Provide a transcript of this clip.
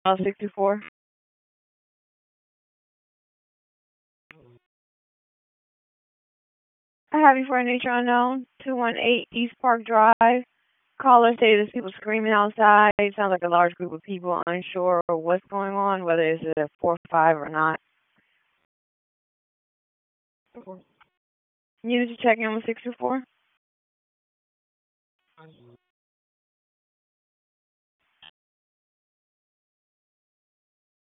624. I have you for a nature unknown, 218 East Park Drive. Caller stated there's people screaming outside. It sounds like a large group of people unsure of what's going on, whether it's a 4 or 5 or not. You need to check in with 624.